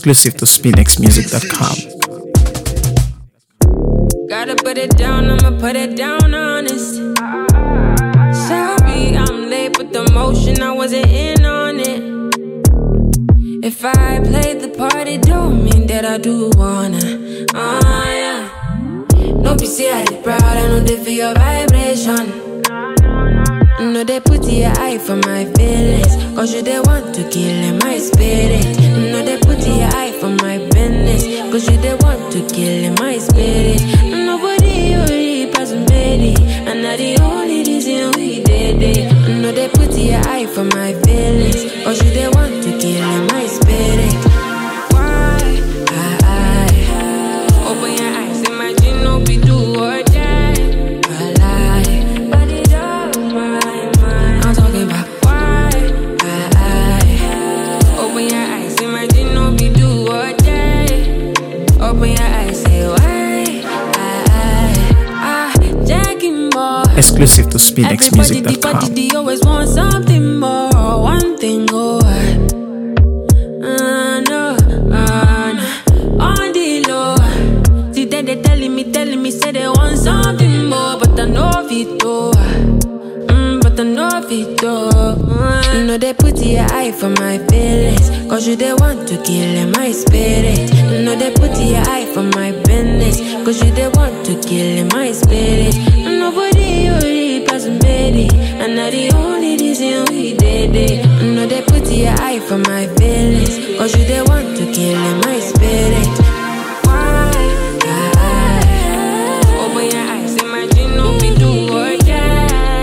Exclusive to SpinXmusic.com. Gotta put it down, I'ma put it down honest. Sorry, I'm late, but the motion, I wasn't in on it. If I played the party, don't mean that I do wanna. Yeah. Don't be say I did proud, I know they feel your vibration. No, they put your eye for my feelings, cause you they want to kill my spirit. No, they put your eye for my business, cause you they want to kill my spirit. Nobody only pass me, and not the only reason we did it. No, they put your eye for my feelings, cause you they want to kill my spirit. Why? Open your eyes, imagine no be do or die. Open your eyes, say why? Jacking more. Exclusive to SpinXmusic.com. Everybody always want something more, one thing more. No, on the low. See that they telling me, say they want something more, but I know it though. But I know it though. No, they put your eye for my feelings, cause you they want to kill my spirit. No, they put your eye for my business, cause you they want to kill my spirit. Nobody only pass me, and not the only reason we did it. No, they put your eye for my feelings, cause you they want to kill my spirit. Why? Open your eyes, imagine no be do or die.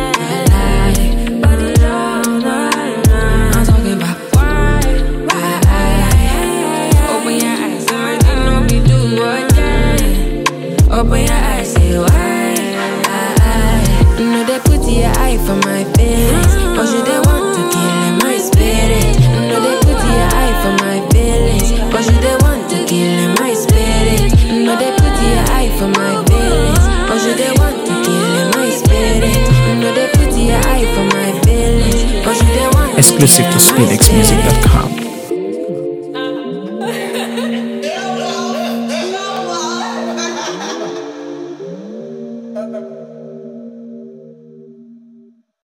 Open your eyes, say why? No, they put your eye for my feelings, cause you they want to kill my spirit. No, they put your eye for my feelings, cause you they want to kill my spirit. No, they put your eye for my feelings, cause you they want to kill my spirit. No, they put your eye for my feelings, cause you they want to. Exclusive to SpinXmusic.com.